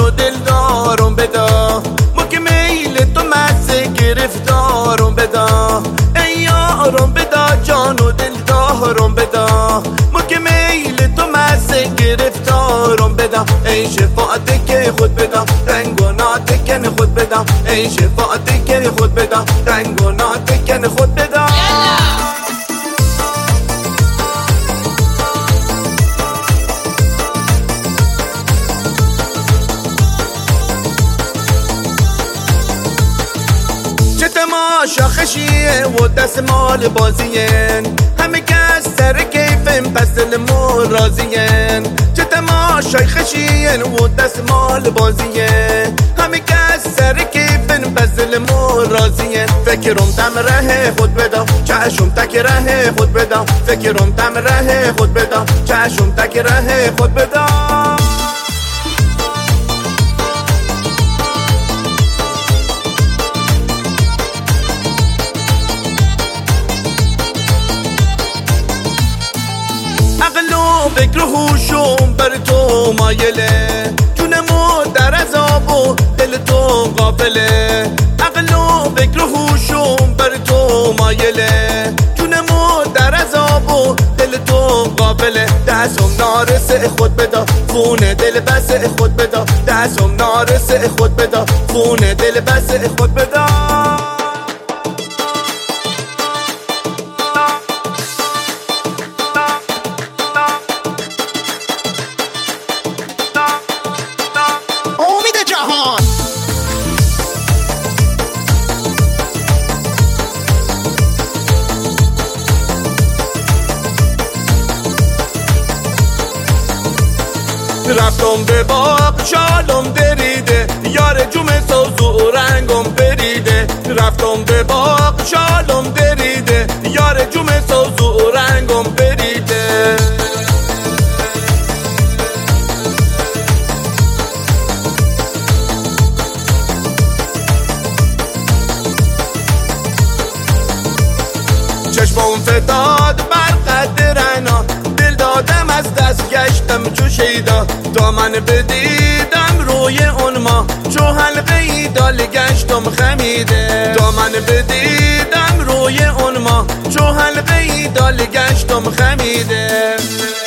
و دلدارم بدا، ما که میل تو مزه گرفتارم بدا. ای یارم بدا جان و دلدارم بدا، ما که میل تو مزه گرفتارم بدا. ای شفاعت که خود بدا، رنگ و ناتکن خود بدا. ای شفاعت که خود بدا، رنگ و ناتکن خود بدا. تماشا خشیه و دستمال بازیه، همه کس سر کیفم پس دلمون راضیه. چه تماشای خشیه و دستمال بازیه، همه کس سر کیفم پس دلمون راضیه. فکرم دم ره خود بدا، چشم تک ره خود بدا. فکرم دم ره خود بدا، چشم تک ره خود بدا. فکر و هوشم بر تو مایله، جونمو در عذاب و دل تو غافله. عقل و فکر و هوشم بر تو مایله، جونمو در عذاب و دل تو غافله. دستم نارسه خود بدا، خون دل بسه خود بدا. دستم نارسه خود بدا، خون دل بسه خود بدا. رفتم به باغ شالم دریده، یار جوم سوز و رنگم بریده. رفتم به باغ شالم دریده، یار جوم سوز و رنگم بریده. چشمم فتاد بر قد رعنا، دل دادم از دست گشتم چو شیدا. دامن بدیدم روی اون ما، چو حلقه ای دال گشتم خمیده. دامن بدیدم روی اون ما، چو حلقه ای دال گشتم خمیده.